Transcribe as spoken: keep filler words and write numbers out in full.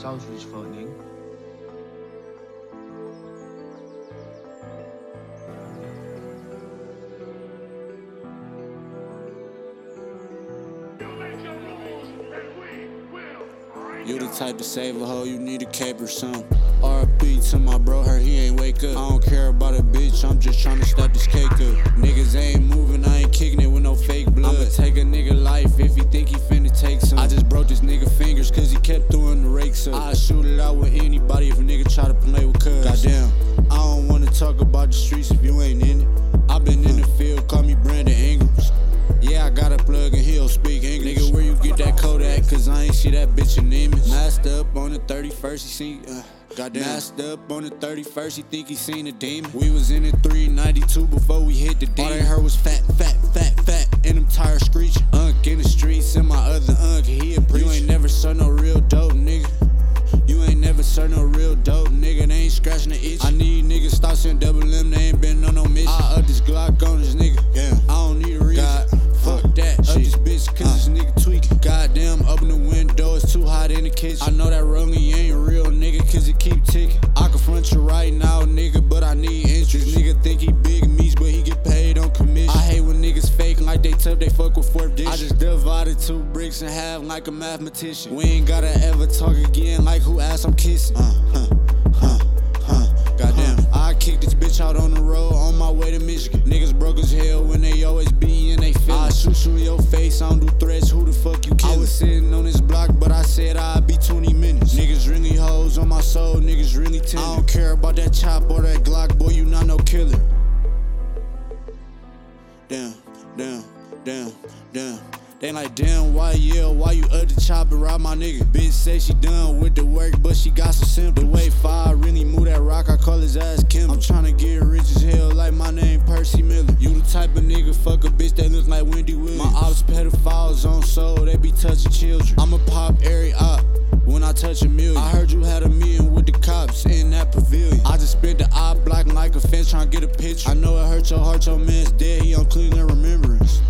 sausage fuck nigga. You the type to save a hoe, you need a cape or something. R P to my bro, her he ain't wake up. I don't care about a bitch, I'm just tryna stack this cake up. Niggas ain't moving, I ain't kicking it with no fake blood. I'ma take a nigga life if he think he finna take some. I just broke this nigga fingers cause he kept throwing the rakes up. I shoot it out with anybody if a nigga try to play with cuz. Goddamn, I don't wanna talk about the streets if you ain't in it. I been in the field, call me Brandon Ingrams. Yeah, I got a plug and he'll speak English. Nigga, where you get that Kodak? Cause I ain't see that bitch in image. Masked up on the thirty-first, he seen, uh, goddamn. Masked up on the thirty-first, he think he seen a demon. We was in it three ninety-two before we hit the demon. All they heard was fat, fat, fat, fat, and them tires screeching. Unk in the streets, and my other unk, he a preacher. You ain't never saw no real dope, nigga. You ain't never saw no real dope, nigga. They ain't scratching the itch. I need niggas stop saying double M, they ain't been on no mission. I up this Glock on this nigga, yeah. I don't need a reason. God, fuck that, up this bitch cause uh. this nigga tweaking. Goddamn, open the window, it's too hot in the kitchen. I know that Rungy ain't real, nigga, cause it keep ticking. I confront you right now, nigga, but I need interest. Nigga think he big meats, but he get paid on commission. I hate when niggas fake like they tough, they fuck with fourth dish. I just divided two bricks in half like a mathematician. We ain't gotta ever talk again like who ass I'm kissing. Uh, huh, huh, huh. Goddamn, huh. I kick this bitch out on the road on my way to Michigan. Niggas broke as hell when they always be in they feelings. I shoot you in your face, I don't do threats, who the fuck you kill? I was sitting on this block, but I said I'd be twenty minutes. Niggas really hoes on my soul, niggas really tender. I don't care about that chop or that Glock, boy, you not no killer. Damn, damn, damn, damn. They like, damn, why yell, why you up the chopper, rob my nigga? Bitch say she done with the work, but she got some simple. The way five really move that rock, I call his ass Kim. I'm tryna get rich as hell like my name Percy Miller. You the type of nigga, fuck a bitch that look like Wendy Williams. My ops pedophiles on soul, they be touching children. I'ma pop every op when I touch a million. I heard you had a meeting with the cops in that pavilion. I just spent the op blocking like a fence tryna get a picture. I know it hurt your heart, your man's dead, he on Cleveland Remembrance.